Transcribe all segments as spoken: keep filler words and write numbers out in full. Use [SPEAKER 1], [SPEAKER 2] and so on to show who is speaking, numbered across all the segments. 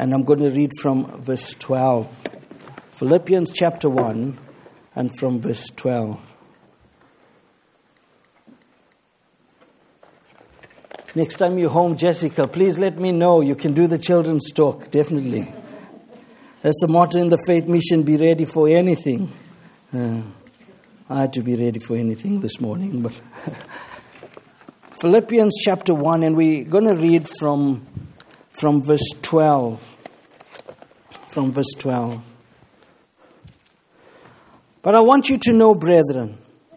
[SPEAKER 1] And I'm going to read from verse twelve. Philippians chapter one and from verse twelve. Next time you're home, Jessica, please let me know. You can do the children's talk, definitely. That's the motto in the Faith Mission, be ready for anything. Uh, I had to be ready for anything this morning. But Philippians chapter one, and we're going to read from, from verse twelve. From verse twelve. But I want you to know, brethren,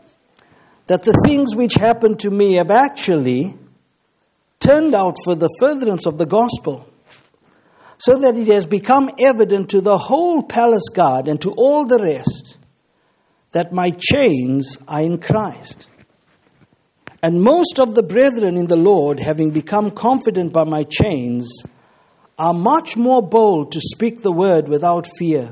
[SPEAKER 1] that the things which happened to me have actually turned out for the furtherance of the gospel, so that it has become evident to the whole palace guard and to all the rest that my chains are in Christ. And most of the brethren in the Lord, having become confident by my chains, are much more bold to speak the word without fear.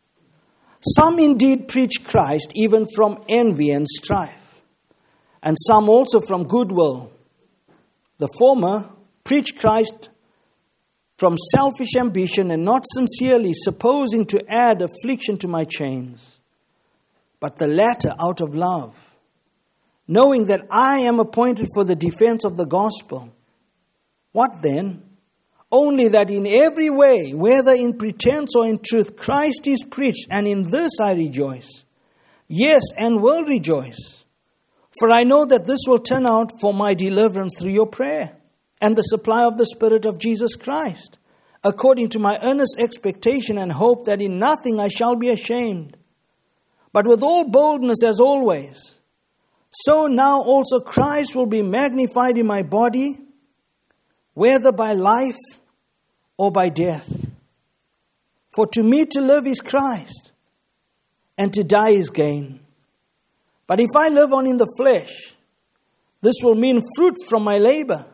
[SPEAKER 1] Some indeed preach Christ even from envy and strife, and some also from goodwill. The former preach Christ from selfish ambition and not sincerely, supposing to add affliction to my chains, but the latter out of love, knowing that I am appointed for the defense of the gospel. What then? Only that in every way, whether in pretense or in truth, Christ is preached, and in this I rejoice. Yes, and will rejoice. For I know that this will turn out for my deliverance through your prayer and the supply of the Spirit of Jesus Christ, according to my earnest expectation and hope that in nothing I shall be ashamed, but with all boldness as always. So now also Christ will be magnified in my body, whether by life or by death. For to me to live is Christ, and to die is gain. But if I live on in the flesh, this will mean fruit from my labor.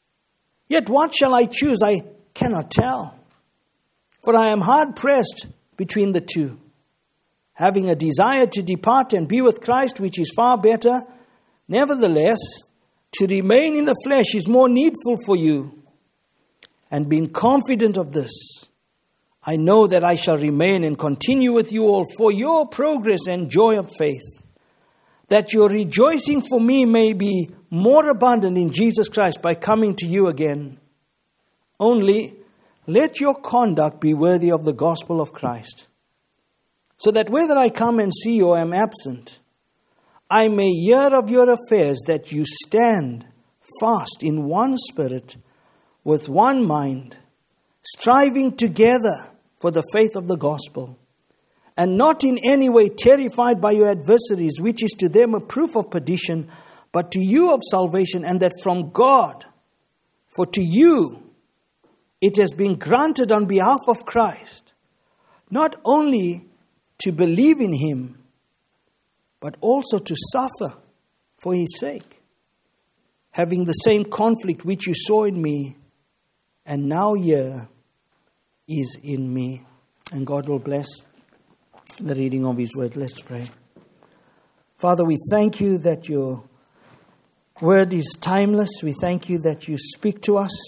[SPEAKER 1] Yet what shall I choose? I cannot tell. For I am hard pressed between the two, having a desire to depart and be with Christ, which is far better. Nevertheless, to remain in the flesh is more needful for you. And being confident of this, I know that I shall remain and continue with you all for your progress and joy of faith, that your rejoicing for me may be more abundant in Jesus Christ by coming to you again. Only let your conduct be worthy of the gospel of Christ, so that whether I come and see you or am absent, I may hear of your affairs, that you stand fast in one spirit, with one mind, striving together for the faith of the gospel, and not in any way terrified by your adversaries, which is to them a proof of perdition, but to you of salvation, and that from God. For to you it has been granted on behalf of Christ, not only to believe in him, but also to suffer for his sake, having the same conflict which you saw in me, and now here is in me. And God will bless the reading of his word. Let's pray. Father, we thank you that your word is timeless. We thank you that you speak to us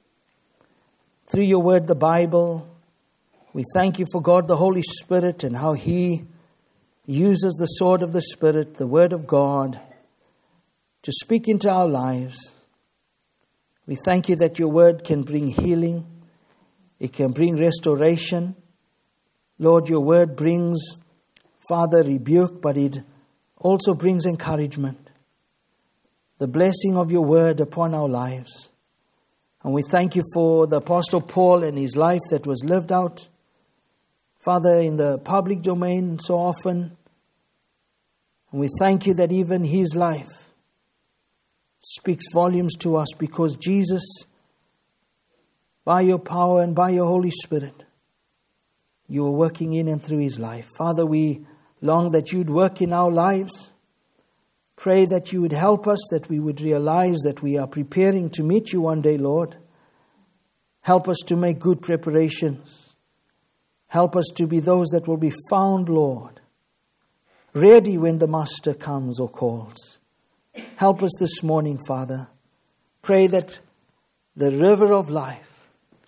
[SPEAKER 1] through your word, the Bible. We thank you for God, the Holy Spirit, and how he uses the sword of the Spirit, the word of God, to speak into our lives. We thank you that your word can bring healing. It can bring restoration. Lord, your word brings, Father, rebuke, but it also brings encouragement. The blessing of your word upon our lives. And we thank you for the Apostle Paul and his life that was lived out, Father, in the public domain so often. And we thank you that even his life speaks volumes to us, because Jesus, by your power and by your Holy Spirit, you are working in and through his life. Father, we long that you'd work in our lives. Pray that you would help us, that we would realize that we are preparing to meet you one day, Lord. Help us to make good preparations. Help us to be those that will be found, Lord, ready when the Master comes or calls. Help us this morning, Father. Pray that the river of life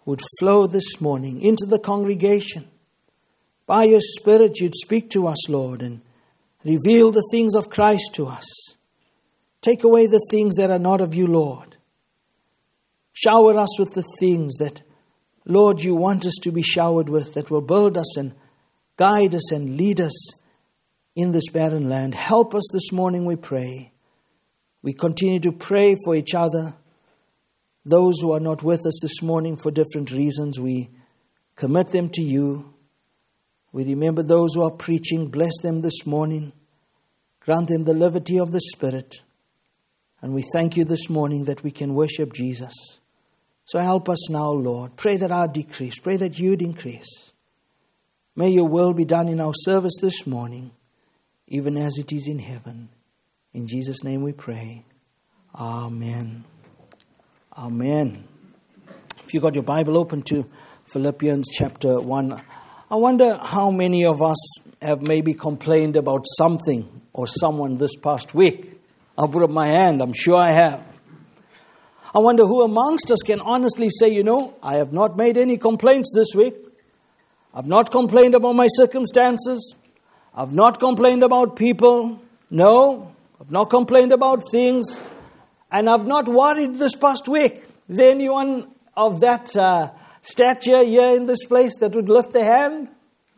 [SPEAKER 1] would flow this morning into the congregation. By your Spirit, you'd speak to us, Lord, and reveal the things of Christ to us. Take away the things that are not of you, Lord. Shower us with the things that, Lord, you want us to be showered with, that will build us and guide us and lead us in this barren land. Help us this morning, we pray. We continue to pray for each other. Those who are not with us this morning for different reasons, we commit them to you. We remember those who are preaching. Bless them this morning. Grant them the liberty of the Spirit. And we thank you this morning that we can worship Jesus. So help us now, Lord. Pray that I decrease. Pray that you'd increase. May your will be done in our service this morning, even as it is in heaven. In Jesus' name we pray. Amen. Amen. If you got your Bible open to Philippians chapter one, I wonder how many of us have maybe complained about something or someone this past week. I'll put up my hand. I'm sure I have. I wonder who amongst us can honestly say, you know, I have not made any complaints this week. I've not complained about my circumstances. I've not complained about people. No, I've not complained about things. And I've not worried this past week. Is there anyone of that uh, stature here in this place that would lift a hand?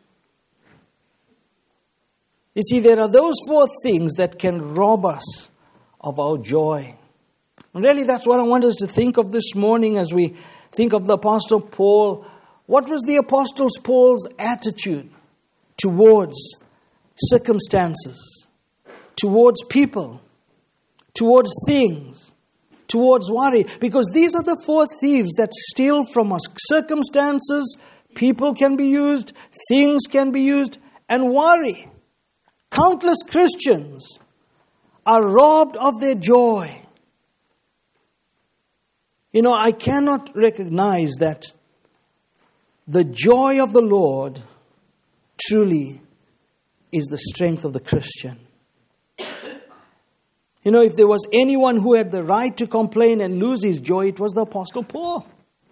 [SPEAKER 1] You see, there are those four things that can rob us of our joy. And really, that's what I want us to think of this morning as we think of the Apostle Paul. What was the Apostle Paul's attitude towards circumstances, towards people, towards things, towards worry? Because these are the four thieves that steal from us. Circumstances, people can be used, things can be used, and worry. Countless Christians are robbed of their joy. You know, I cannot recognize that the joy of the Lord truly is the strength of the Christian. You know, if there was anyone who had the right to complain and lose his joy, it was the Apostle Paul.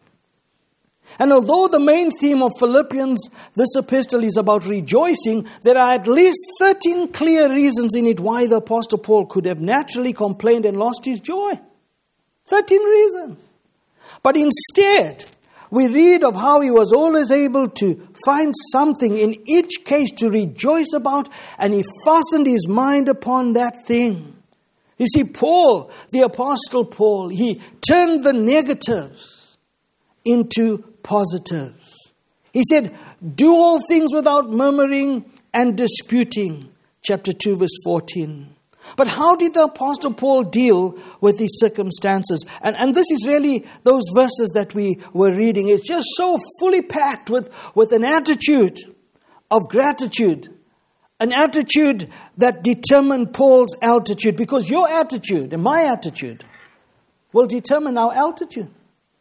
[SPEAKER 1] And although the main theme of Philippians, this epistle, is about rejoicing, there are at least thirteen clear reasons in it why the Apostle Paul could have naturally complained and lost his joy. thirteen reasons. But instead, we read of how he was always able to find something in each case to rejoice about, and he fastened his mind upon that thing. You see, Paul, the Apostle Paul, he turned the negatives into positives. He said, do all things without murmuring and disputing. Chapter two, verse fourteen. But how did the Apostle Paul deal with these circumstances? And, and this is really those verses that we were reading. It's just so fully packed with, with an attitude of gratitude. An attitude that determined Paul's altitude. Because your attitude and my attitude will determine our altitude.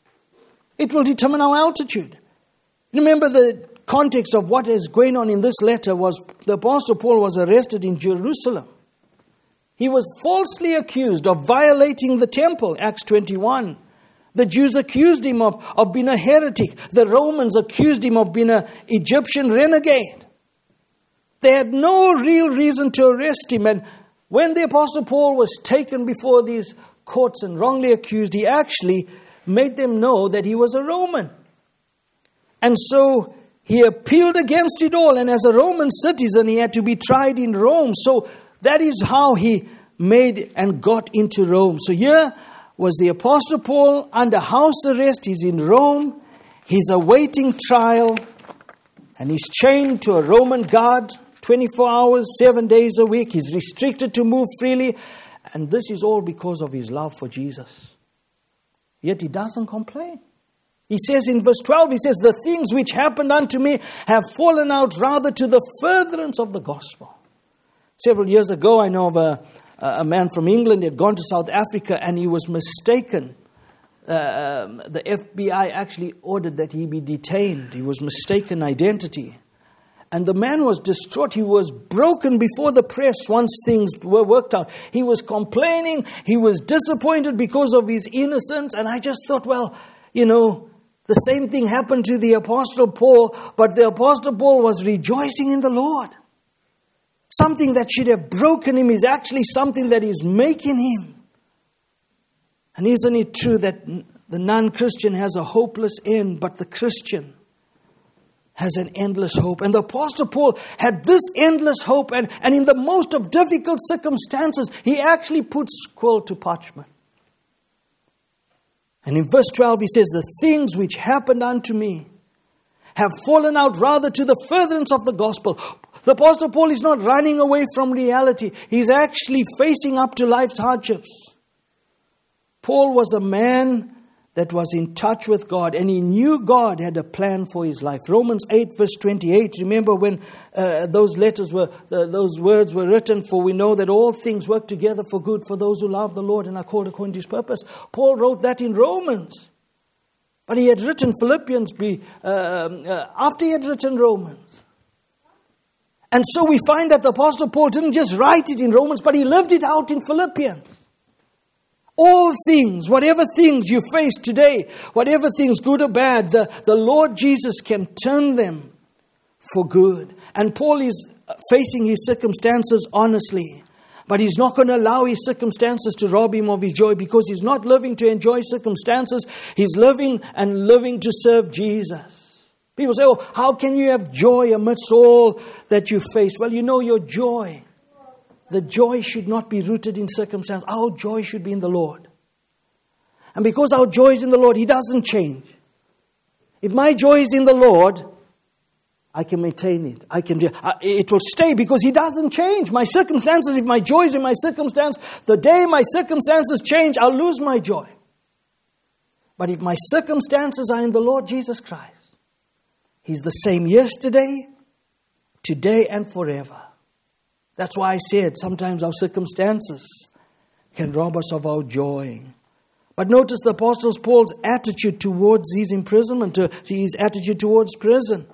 [SPEAKER 1] It will determine our altitude. Remember, the context of what is going on in this letter was the Apostle Paul was arrested in Jerusalem. He was falsely accused of violating the temple, Acts twenty-one. The Jews accused him of, of being a heretic. The Romans accused him of being an Egyptian renegade. They had no real reason to arrest him. And when the Apostle Paul was taken before these courts and wrongly accused, he actually made them know that he was a Roman. And so he appealed against it all. And as a Roman citizen, he had to be tried in Rome. So that is how he made and got into Rome. So here was the Apostle Paul under house arrest. He's in Rome. He's awaiting trial. And he's chained to a Roman guard twenty-four hours, seven days a week. He's restricted to move freely. And this is all because of his love for Jesus. Yet he doesn't complain. He says in verse twelve, he says, the things which happened unto me have fallen out rather to the furtherance of the gospel. Several years ago, I know of a, a man from England. He had gone to South Africa and he was mistaken. Uh, um, the F B I actually ordered that he be detained. He was mistaken identity. And the man was distraught. He was broken before the press once things were worked out. He was complaining. He was disappointed because of his innocence. And I just thought, well, you know, The same thing happened to the Apostle Paul, but the Apostle Paul was rejoicing in the Lord. Something that should have broken him is actually something that is making him. And isn't it true that the non-Christian has a hopeless end, but the Christian has an endless hope? And the Apostle Paul had this endless hope, and, and in the most of difficult circumstances, he actually put quill to parchment. And in verse twelve he says, the things which happened unto me have fallen out rather to the furtherance of the gospel. The Apostle Paul is not running away from reality. He's actually facing up to life's hardships. Paul was a man that was in touch with God, and he knew God had a plan for his life. Romans eight verse twenty-eight, remember when uh, those letters were, uh, those words were written, for we know that all things work together for good for those who love the Lord and are called according to his purpose. Paul wrote that in Romans. But he had written Philippians be, uh, uh, after he had written Romans. And so we find that the Apostle Paul didn't just write it in Romans, but he lived it out in Philippians. All things, whatever things you face today, whatever things, good or bad, the, the Lord Jesus can turn them for good. And Paul is facing his circumstances honestly. But he's not going to allow his circumstances to rob him of his joy, because he's not living to enjoy circumstances. He's living and living to serve Jesus. People say, oh, how can you have joy amidst all that you face? Well, you know, your joy, the joy should not be rooted in circumstance. Our joy should be in the Lord. And because our joy is in the Lord, He doesn't change. If my joy is in the Lord, I can maintain it. I can. It will stay because He doesn't change. My circumstances, if my joy is in my circumstance, the day my circumstances change, I'll lose my joy. But if my circumstances are in the Lord Jesus Christ, He's the same yesterday, today, and forever. That's why I said sometimes our circumstances can rob us of our joy. But notice the Apostle Paul's attitude towards his imprisonment, to his attitude towards prison.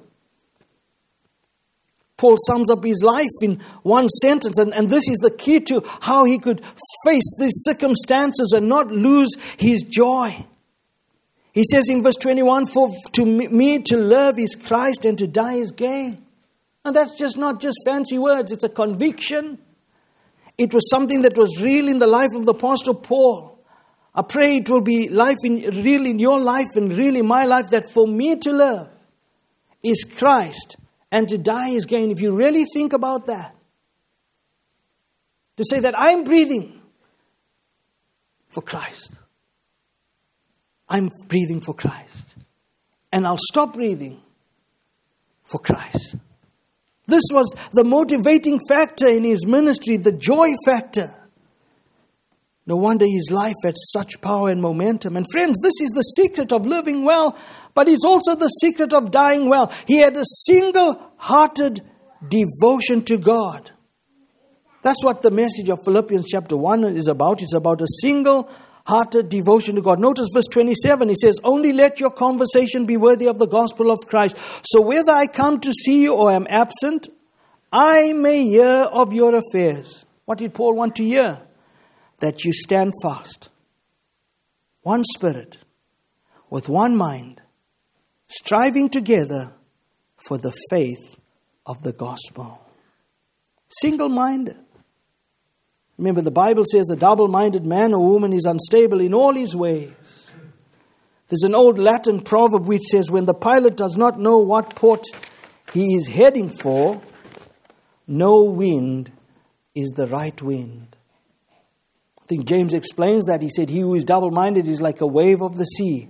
[SPEAKER 1] Paul sums up his life in one sentence, and, and this is the key to how he could face these circumstances and not lose his joy. He says in verse twenty-one, for to me to live is Christ and to die is gain. And that's just not just fancy words, it's a conviction. It was something that was real in the life of the Apostle Paul. I pray it will be life in, real in your life and real in my life, that for me to live is Christ and to die is gain. If you really think about that, to say that I'm breathing for Christ. I'm breathing for Christ. And I'll stop breathing for Christ. This was the motivating factor in his ministry, the joy factor. No wonder his life had such power and momentum. And friends, this is the secret of living well, but it's also the secret of dying well. He had a single-hearted devotion to God. That's what the message of Philippians chapter one is about. It's about a single-hearted devotion to God. Notice verse twenty-seven. He says, only let your conversation be worthy of the gospel of Christ. So whether I come to see you or am absent, I may hear of your affairs. What did Paul want to hear? That you stand fast, one spirit, with one mind, striving together for the faith of the gospel. Single-minded. Remember, the Bible says the double-minded man or woman is unstable in all his ways. There's an old Latin proverb which says, when the pilot does not know what port he is heading for, no wind is the right wind. I think James explains that. He said, he who is double-minded is like a wave of the sea,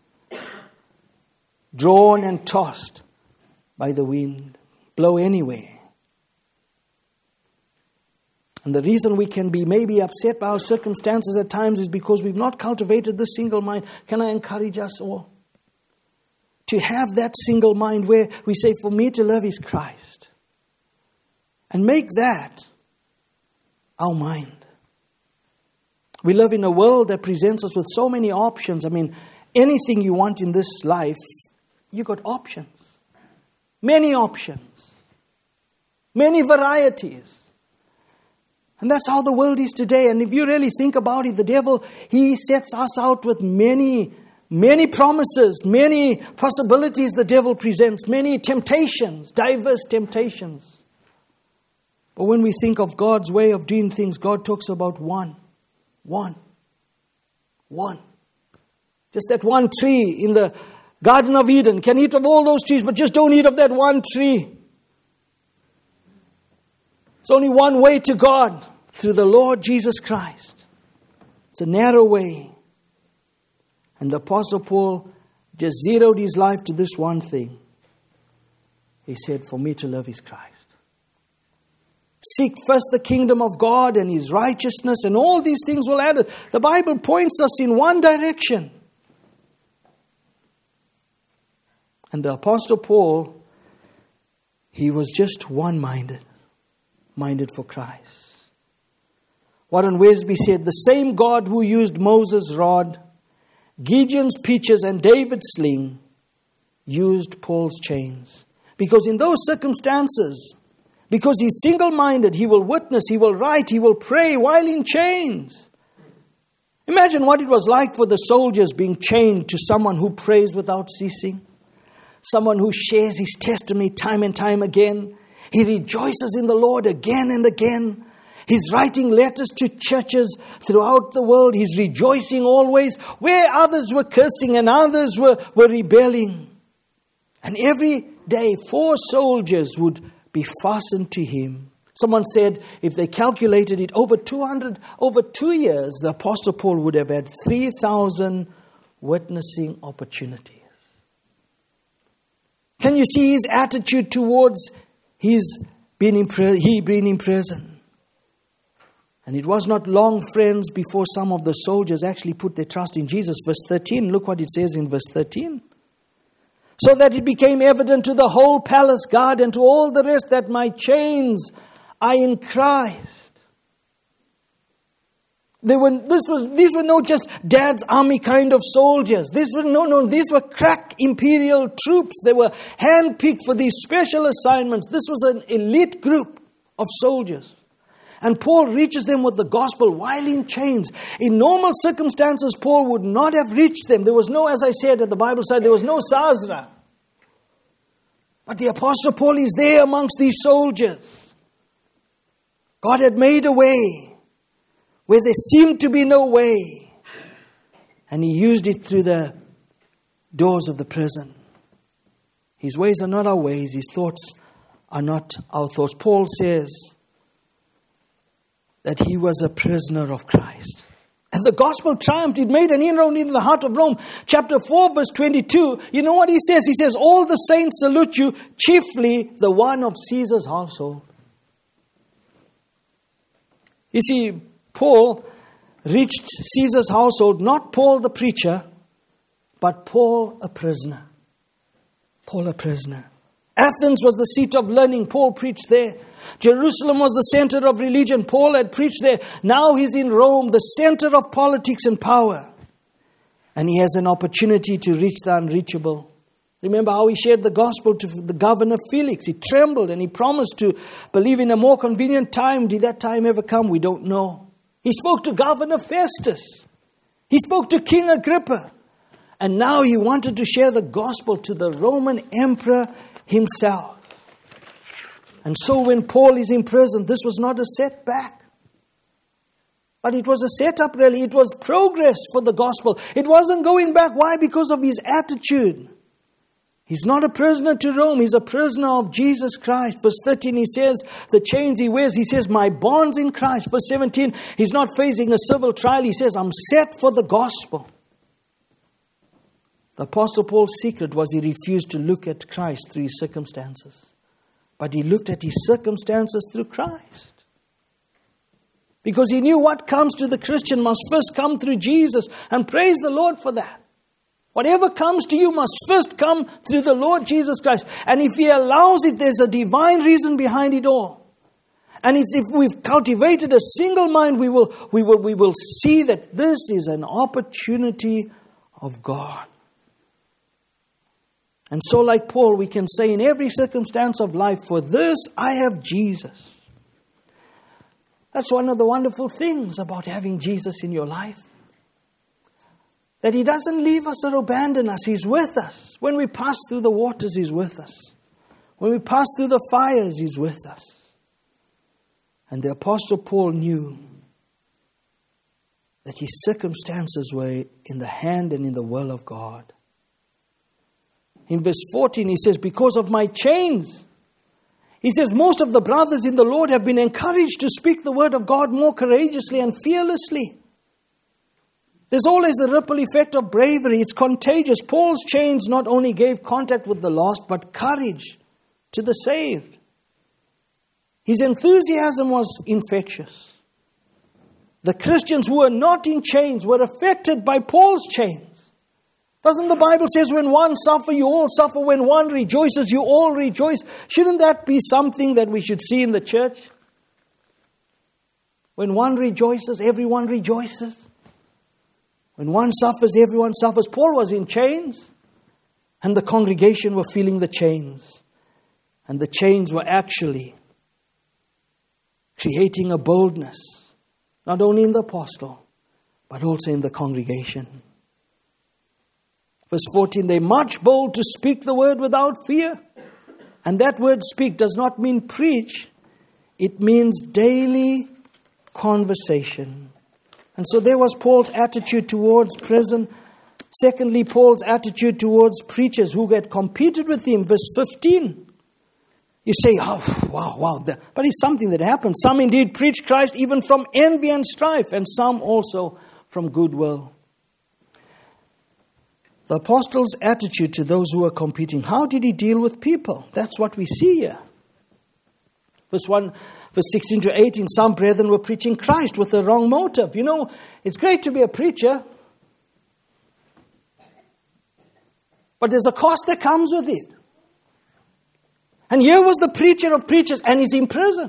[SPEAKER 1] drawn and tossed by the wind, blow anywhere. And the reason we can be maybe upset by our circumstances at times is because we've not cultivated this single mind. Can I encourage us all to have that single mind where we say, for me to live is Christ. And make that our mind. We live in a world that presents us with so many options. I mean, anything you want in this life, you got options. Many options. Many varieties. And that's how the world is today. And if you really think about it, the devil, he sets us out with many, many promises, many possibilities the devil presents, many temptations, diverse temptations. But when we think of God's way of doing things, God talks about one. One. One. Just that one tree in the Garden of Eden. Can eat of all those trees, but just don't eat of that one tree. There's only one way to God, through the Lord Jesus Christ. It's a narrow way. And the Apostle Paul just zeroed his life to this one thing. He said, for me to live is Christ. Seek first the kingdom of God and His righteousness, and all these things will add it. The Bible points us in one direction. And the Apostle Paul, he was just one-minded, minded for Christ. Warren Wiersbe said, the same God who used Moses' rod, Gideon's pitchers, and David's sling, used Paul's chains. Because in those circumstances, because he's single-minded, he will witness, he will write, he will pray while in chains. Imagine what it was like for the soldiers being chained to someone who prays without ceasing. Someone who shares his testimony time and time again. He rejoices in the Lord again and again. He's writing letters to churches throughout the world. He's rejoicing always where others were cursing and others were, were rebelling. And every day, four soldiers would be fastened to him. Someone said if they calculated it over two hundred, over two years, the Apostle Paul would have had three thousand witnessing opportunities. Can you see his attitude towards his being in, he being in prison? And it was not long, friends, before some of the soldiers actually put their trust in Jesus. Verse thirteen, look what it says in verse thirteen. So that it became evident to the whole palace guard and to all the rest that my chains are in Christ. They were, this was, these were not just Dad's army kind of soldiers. These were, no, no, these were crack imperial troops. They were handpicked for these special assignments. This was an elite group of soldiers. And Paul reaches them with the gospel while in chains. In normal circumstances, Paul would not have reached them. There was no, as I said at the Bible side, there was no Sazra. But the Apostle Paul is there amongst these soldiers. God had made a way where there seemed to be no way. And He used it through the doors of the prison. His ways are not our ways. His thoughts are not our thoughts. Paul says that he was a prisoner of Christ. And the gospel triumphed. It made an inroad into the heart of Rome. Chapter four, verse twenty-two. You know what he says? He says, all the saints salute you, chiefly the one of Caesar's household. You see, Paul reached Caesar's household, not Paul the preacher, but Paul a prisoner. Paul a prisoner. Athens was the seat of learning. Paul preached there. Jerusalem was the center of religion. Paul had preached there. Now he's in Rome, the center of politics and power. And he has an opportunity to reach the unreachable. Remember how he shared the gospel to the governor Felix. He trembled and he promised to believe in a more convenient time. Did that time ever come? We don't know. He spoke to Governor Festus. He spoke to King Agrippa. And now he wanted to share the gospel to the Roman emperor himself. And so when Paul is in prison, this was not a setback. But it was a setup really. It was progress for the gospel. It wasn't going back. Why? Because of his attitude. He's not a prisoner to Rome. He's a prisoner of Jesus Christ. Verse thirteen, he says, the chains he wears, he says, my bonds in Christ. Verse seventeen, he's not facing a civil trial. He says, I'm set for the gospel. The Apostle Paul's secret was he refused to look at Christ through his circumstances. But he looked at his circumstances through Christ. Because he knew what comes to the Christian must first come through Jesus. And praise the Lord for that. Whatever comes to you must first come through the Lord Jesus Christ. And if He allows it, there's a divine reason behind it all. And it's if we've cultivated a single mind, we will, we will, we will see that this is an opportunity of God. And so like Paul, we can say in every circumstance of life, for this I have Jesus. That's one of the wonderful things about having Jesus in your life. That He doesn't leave us or abandon us. He's with us. When we pass through the waters, He's with us. When we pass through the fires, He's with us. And the Apostle Paul knew that his circumstances were in the hand and in the will of God. In verse fourteen, he says, because of my chains. He says, most of the brothers in the Lord have been encouraged to speak the word of God more courageously and fearlessly. There's always the ripple effect of bravery. It's contagious. Paul's chains not only gave contact with the lost, but courage to the saved. His enthusiasm was infectious. The Christians who were not in chains were affected by Paul's chains. Doesn't the Bible say, when one suffers, you all suffer. When one rejoices, you all rejoice. Shouldn't that be something that we should see in the church? When one rejoices, everyone rejoices. When one suffers, everyone suffers. Paul was in chains, and the congregation were feeling the chains. And the chains were actually creating a boldness, not only in the apostle, but also in the congregation. Verse fourteen, they march bold to speak the word without fear. And that word speak does not mean preach. It means daily conversation. And so there was Paul's attitude towards prison. Secondly, Paul's attitude towards preachers who had competed with him. Verse fifteen. You say, oh, wow, wow. But it's something that happened. Some indeed preach Christ even from envy and strife, and some also from goodwill. The apostle's attitude to those who were competing. How did he deal with people? That's what we see here. Verse one, verse sixteen to eighteen, some brethren were preaching Christ with the wrong motive. You know, it's great to be a preacher, but there's a cost that comes with it. And here was the preacher of preachers, and he's in prison.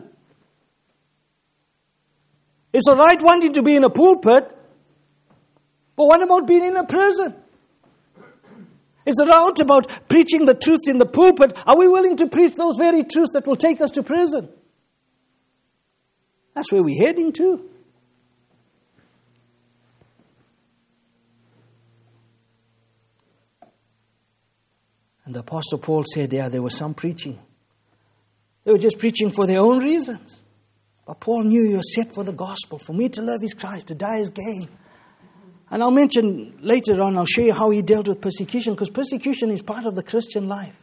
[SPEAKER 1] It's all right wanting to be in a pulpit, but what about being in a prison? It's not about preaching the truths in the pulpit. Are we willing to preach those very truths that will take us to prison? That's where we're heading to. And the Apostle Paul said, yeah, there was some preaching. They were just preaching for their own reasons. But Paul knew you were set for the gospel. For me to live is Christ, to die is gain. And I'll mention later on, I'll show you how he dealt with persecution, because persecution is part of the Christian life.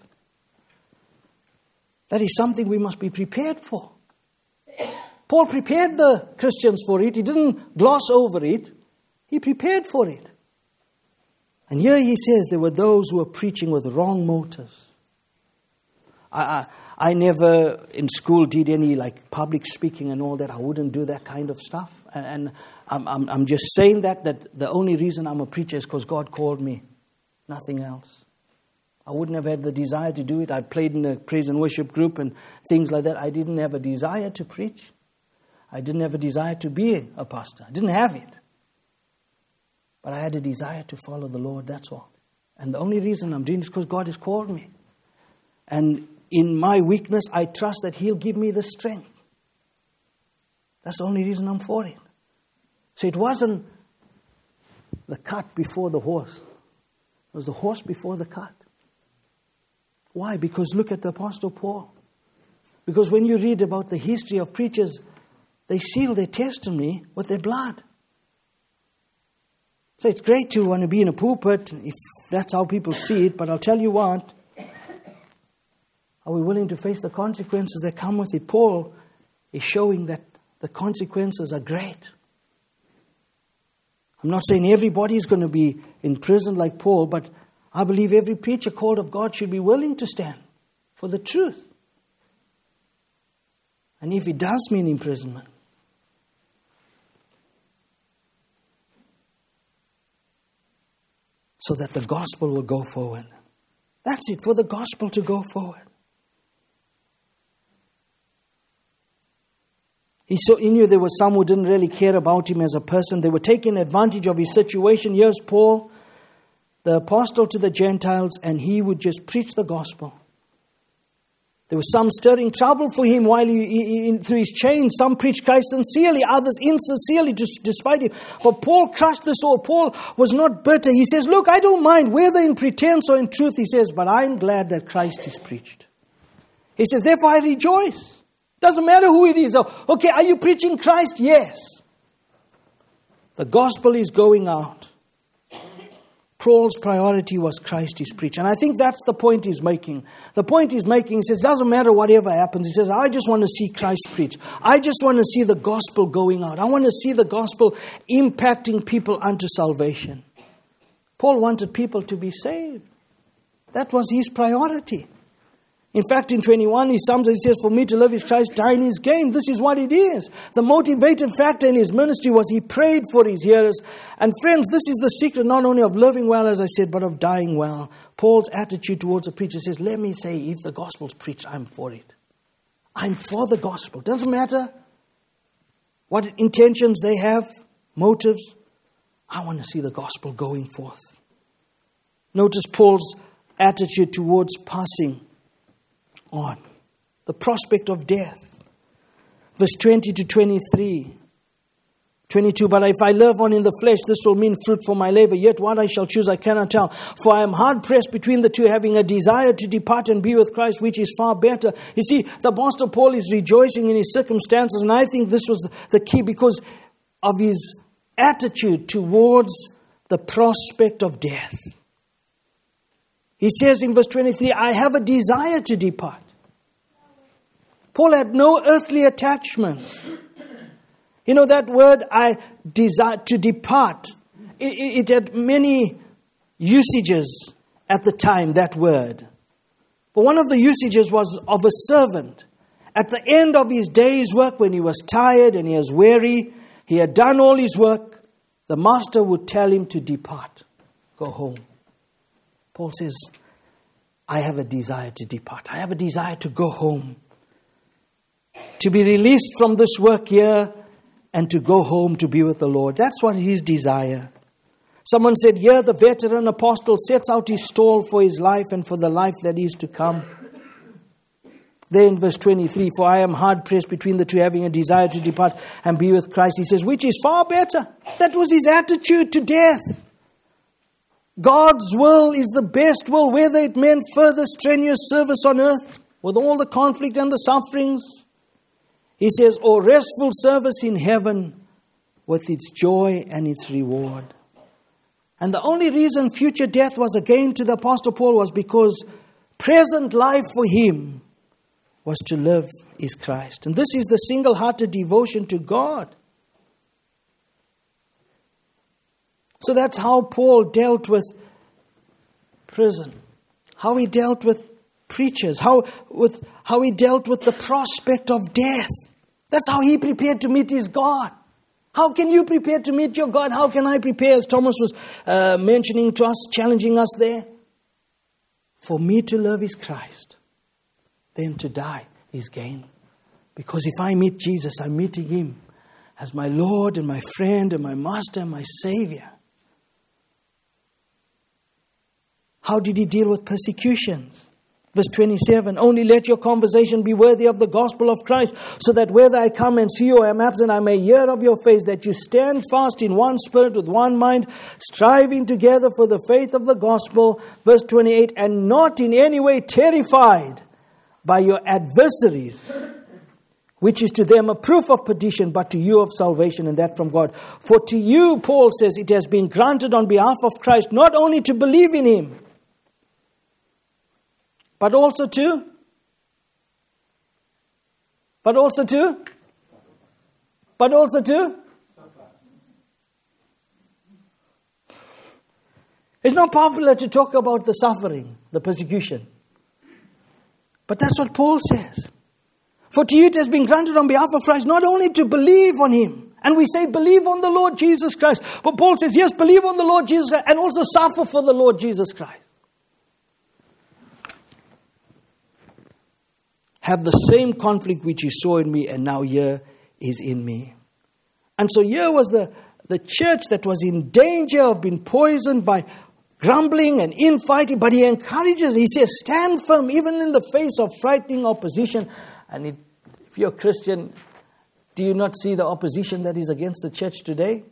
[SPEAKER 1] That is something we must be prepared for. Paul prepared the Christians for it. He didn't gloss over it. He prepared for it. And here he says there were those who were preaching with wrong motives. I, I, I never in school did any like public speaking and all that. I wouldn't do that kind of stuff. And, and I'm, I'm, I'm just saying that, that the only reason I'm a preacher is because God called me. Nothing else. I wouldn't have had the desire to do it. I played in a praise and worship group and things like that. I didn't have a desire to preach. I didn't have a desire to be a pastor. I didn't have it. But I had a desire to follow the Lord, that's all. And the only reason I'm doing it is because God has called me. And in my weakness, I trust that He'll give me the strength. That's the only reason I'm for it. So it wasn't the cart before the horse. It was the horse before the cart. Why? Because look at the Apostle Paul. Because when you read about the history of preachers, they seal their testimony with their blood. So it's great to want to be in a pulpit if that's how people see it, but I'll tell you what, are we willing to face the consequences that come with it? Paul is showing that the consequences are great. I'm not saying everybody is going to be in prison like Paul, but I believe every preacher called of God should be willing to stand for the truth. And if it does mean imprisonment, so that the gospel will go forward. That's it, for the gospel to go forward. He, saw, he knew there were some who didn't really care about him as a person. They were taking advantage of his situation. Here's Paul, the apostle to the Gentiles, and he would just preach the gospel. There was some stirring trouble for him while he, he, he through his chains. Some preached Christ sincerely, others insincerely, just despite him. But Paul crushed this all. Paul was not bitter. He says, look, I don't mind whether in pretense or in truth, he says, but I'm glad that Christ is preached. He says, therefore I rejoice. Doesn't matter who it is. Okay, are you preaching Christ? Yes. The gospel is going out. Paul's priority was Christ is preached. And I think that's the point he's making. The point he's making, he says, doesn't matter whatever happens. He says, I just want to see Christ preached. I just want to see the gospel going out. I want to see the gospel impacting people unto salvation. Paul wanted people to be saved. That was his priority. In fact, in twenty-one, he sums it, he says, for me to live is Christ, dying is gain. This is what it is. The motivating factor in his ministry was he prayed for his hearers. And friends, this is the secret not only of living well, as I said, but of dying well. Paul's attitude towards a preacher says, let me say, if the gospel's preached, I'm for it. I'm for the gospel. Doesn't matter what intentions they have, motives. I want to see the gospel going forth. Notice Paul's attitude towards passing on. The prospect of death. Verse twenty to twenty-three. twenty-two, but if I live on in the flesh, this will mean fruit for my labor. Yet what I shall choose I cannot tell. For I am hard pressed between the two, having a desire to depart and be with Christ, which is far better. You see, the Apostle Paul is rejoicing in his circumstances, and I think this was the key because of his attitude towards the prospect of death. He says in verse twenty-three, I have a desire to depart. Paul had no earthly attachments. You know that word, I desire to depart, it, it had many usages at the time, that word. But one of the usages was of a servant. At the end of his day's work, when he was tired and he was weary, he had done all his work, the master would tell him to depart, go home. Paul says, I have a desire to depart. I have a desire to go home. To be released from this work here and to go home to be with the Lord. That's what his desire. Someone said, here the veteran apostle sets out his stall for his life and for the life that is to come. There in verse twenty-three, for I am hard pressed between the two, having a desire to depart and be with Christ. He says, which is far better. That was his attitude to death. God's will is the best will, whether it meant further strenuous service on earth with all the conflict and the sufferings. He says, or restful service in heaven with its joy and its reward. And the only reason future death was a gain to the Apostle Paul was because present life for him was to live is Christ. And this is the single-hearted devotion to God. So that's how Paul dealt with prison, how he dealt with preachers, how with how he dealt with the prospect of death. That's how he prepared to meet his God. How can you prepare to meet your God? How can I prepare? As Thomas was uh, mentioning to us, challenging us there. For me to live is Christ. Then to die is gain. Because if I meet Jesus, I'm meeting him as my Lord and my friend and my master and my Savior. How did he deal with persecutions? Verse twenty-seven, only let your conversation be worthy of the gospel of Christ, so that whether I come and see you or am absent, I may hear of your faith, that you stand fast in one spirit with one mind, striving together for the faith of the gospel. Verse twenty-eight, and not in any way terrified by your adversaries, which is to them a proof of perdition, but to you of salvation, and that from God. For to you, Paul says, it has been granted on behalf of Christ, not only to believe in him, But also to? But also to? But also to? It's not popular to talk about the suffering, the persecution. But that's what Paul says. For to you it has been granted on behalf of Christ, not only to believe on him. And we say, believe on the Lord Jesus Christ. But Paul says, yes, believe on the Lord Jesus Christ and also suffer for the Lord Jesus Christ. Have the same conflict which you saw in me and now here is in me. And so here was the, the church that was in danger of being poisoned by grumbling and infighting, but he encourages, he says, stand firm even in the face of frightening opposition. And it, if you're a Christian, do you not see the opposition that is against the church today?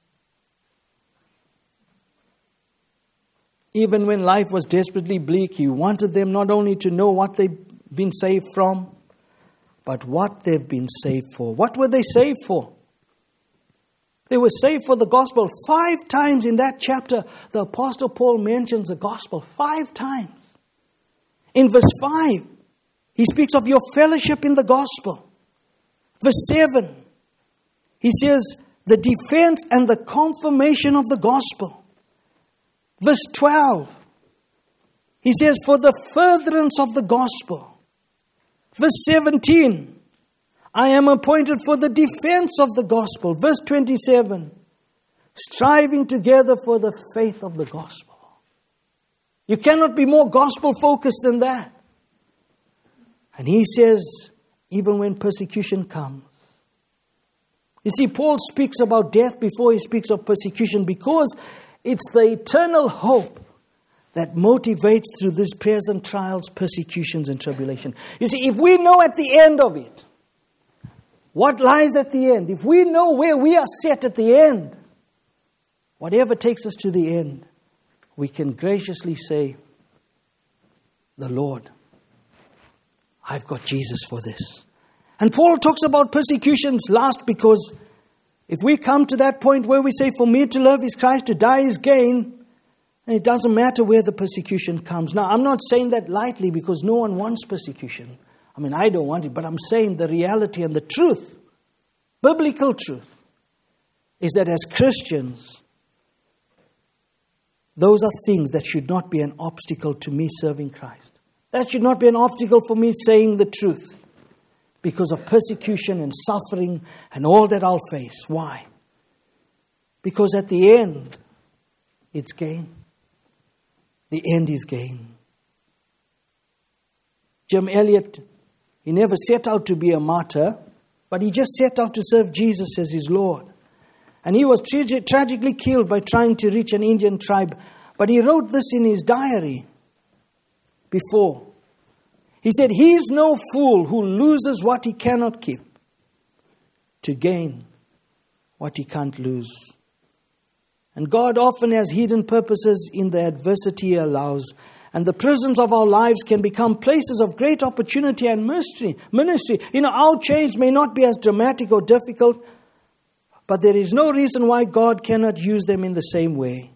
[SPEAKER 1] Even when life was desperately bleak, he wanted them not only to know what they've been saved from, but what they've been saved for. What were they saved for? They were saved for the gospel. Five times in that chapter, the Apostle Paul mentions the gospel. Five times. In verse five, he speaks of your fellowship in the gospel. Verse seven, he says the defense and the confirmation of the gospel. Verse twelve, he says for the furtherance of the gospel. Verse seventeen, I am appointed for the defense of the gospel. Verse twenty-seven, striving together for the faith of the gospel. You cannot be more gospel focused than that. And he says, even when persecution comes. You see, Paul speaks about death before he speaks of persecution because it's the eternal hope that motivates through these present trials, persecutions, and tribulation. You see, if we know at the end of it, what lies at the end, if we know where we are set at the end, whatever takes us to the end, we can graciously say, the Lord, I've got Jesus for this. And Paul talks about persecutions last because if we come to that point where we say, for me to live is Christ, to die is gain, and it doesn't matter where the persecution comes. Now, I'm not saying that lightly because no one wants persecution. I mean, I don't want it, but I'm saying the reality and the truth, biblical truth, is that as Christians, those are things that should not be an obstacle to me serving Christ. That should not be an obstacle for me saying the truth because of persecution and suffering and all that I'll face. Why? Because at the end, it's gain. The end is gain. Jim Elliot, he never set out to be a martyr, but he just set out to serve Jesus as his Lord. And he was tra- tragically killed by trying to reach an Indian tribe. But he wrote this in his diary before. He said, he is no fool who loses what he cannot keep to gain what he can't lose. And God often has hidden purposes in the adversity He allows. And the prisons of our lives can become places of great opportunity and ministry. Ministry. You know, our change may not be as dramatic or difficult, but there is no reason why God cannot use them in the same way.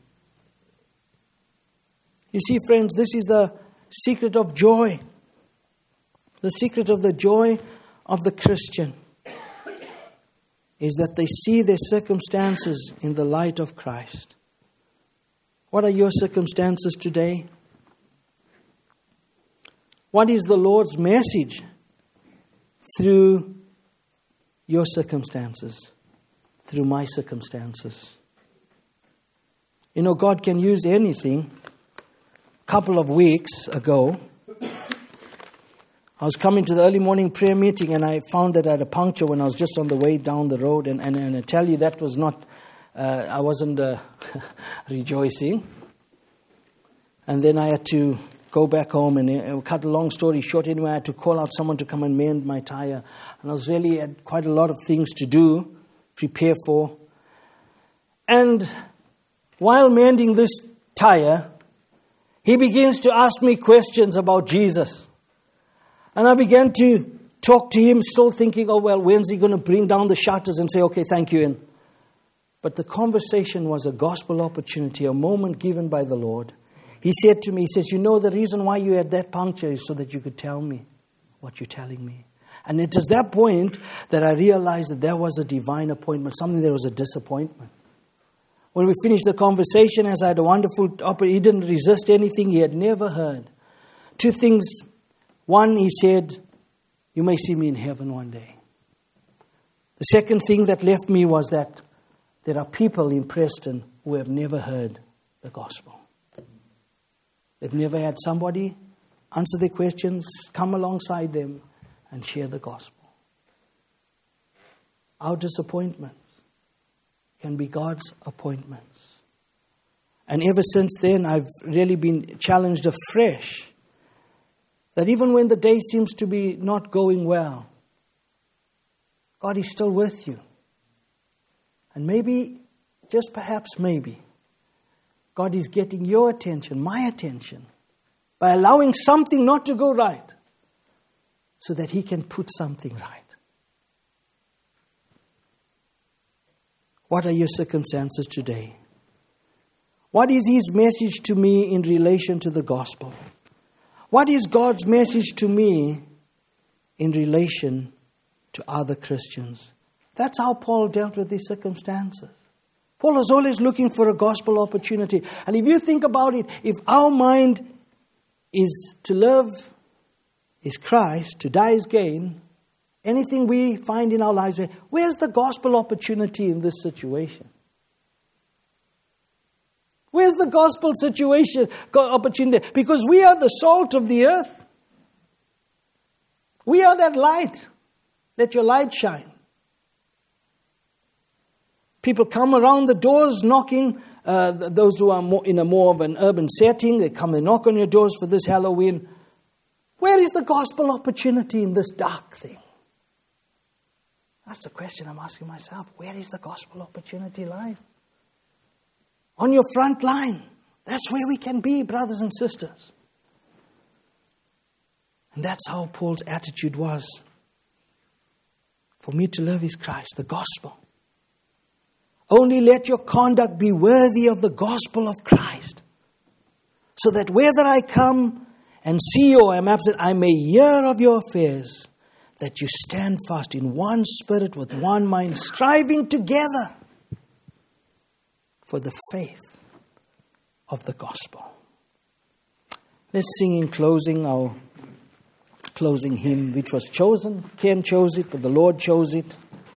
[SPEAKER 1] You see, friends, this is the secret of joy. The secret of the joy of the Christian is that they see their circumstances in the light of Christ. What are your circumstances today? What is the Lord's message through your circumstances, through my circumstances? You know, God can use anything. A couple of weeks ago, I was coming to the early morning prayer meeting and I found that I had a puncture when I was just on the way down the road. And, and, and I tell you, that was not, uh, I wasn't uh, rejoicing. And then I had to go back home and uh, cut a long story short. Anyway, I had to call out someone to come and mend my tire. And I was really had quite a lot of things to do, prepare for. And while mending this tire, he begins to ask me questions about Jesus. And I began to talk to him, still thinking, oh, well, when's he going to bring down the shutters and say, okay, thank you. And, but the conversation was a gospel opportunity, a moment given by the Lord. He said to me, he says, you know, the reason why you had that puncture is so that you could tell me what you're telling me. And it is that point that I realized that there was a divine appointment, something that was a disappointment. When we finished the conversation, as I had a wonderful opportunity, he didn't resist anything he had never heard. Two things. One, he said, you may see me in heaven one day. The second thing that left me was that there are people in Preston who have never heard the gospel. They've never had somebody answer their questions, come alongside them and share the gospel. Our disappointments can be God's appointments. And ever since then, I've really been challenged afresh that even when the day seems to be not going well, God is still with you. And maybe, just perhaps maybe, God is getting your attention, my attention, by allowing something not to go right so that He can put something right. What are your circumstances today? What is His message to me in relation to the gospel? What is God's message to me in relation to other Christians? That's how Paul dealt with these circumstances. Paul was always looking for a gospel opportunity. And if you think about it, if our mind is to live is Christ, to die is gain, anything we find in our lives, where's the gospel opportunity in this situation? Where's the gospel situation, opportunity? Because we are the salt of the earth. We are that light. Let your light shine. People come around the doors knocking. Uh, those who are more in a more of an urban setting, they come and knock on your doors for this Halloween. Where is the gospel opportunity in this dark thing? That's the question I'm asking myself. Where is the gospel opportunity live? On your front line. That's where we can be, brothers and sisters. And that's how Paul's attitude was. For me to live is Christ, the gospel. Only let your conduct be worthy of the gospel of Christ, so that whether I come and see you or am absent, I may hear of your affairs, that you stand fast in one spirit with one mind, striving together for the faith of the gospel. Let's sing in closing our closing hymn, which was chosen. Ken chose it, but the Lord chose it.